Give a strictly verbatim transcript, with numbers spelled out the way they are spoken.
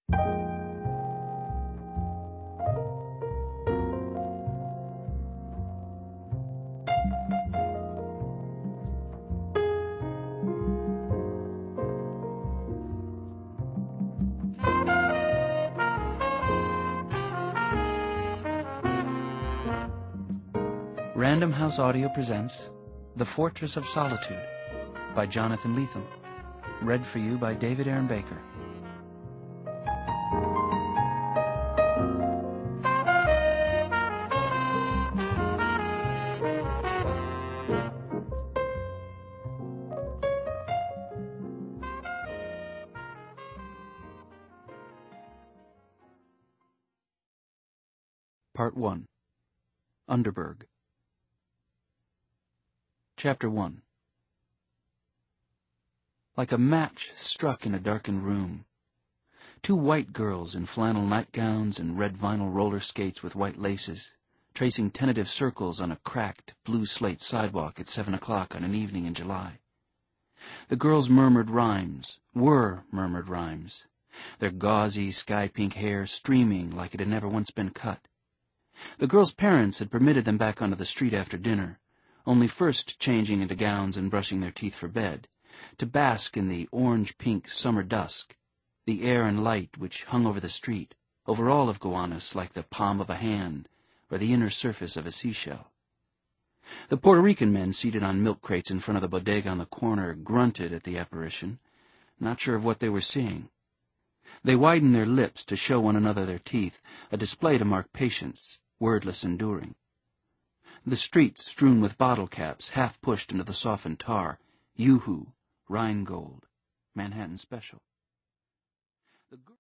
Random House Audio presents The Fortress of Solitude by Jonathan Lethem. Read for you by David Aaron Baker. Part one. Underberg. Chapter one. Like a match struck in a darkened room, two white girls in flannel nightgowns and red vinyl roller skates with white laces, tracing tentative circles on a cracked blue slate sidewalk at seven o'clock on an evening in July. The girls murmured rhymes, were murmured rhymes, their gauzy sky-pink hair streaming like it had never once been cut. The girls' parents had permitted them back onto the street after dinner, only first changing into gowns and brushing their teeth for bed, to bask in the orange-pink summer dusk, the air and light which hung over the street, over all of Gowanus like the palm of a hand or the inner surface of a seashell. The Puerto Rican men seated on milk crates in front of the bodega on the corner grunted at the apparition, not sure of what they were seeing. They widened their lips to show one another their teeth, a display to mark patience, wordless enduring. The streets strewn with bottle caps, half pushed into the softened tar, Yoo-hoo, Rheingold, Manhattan Special. The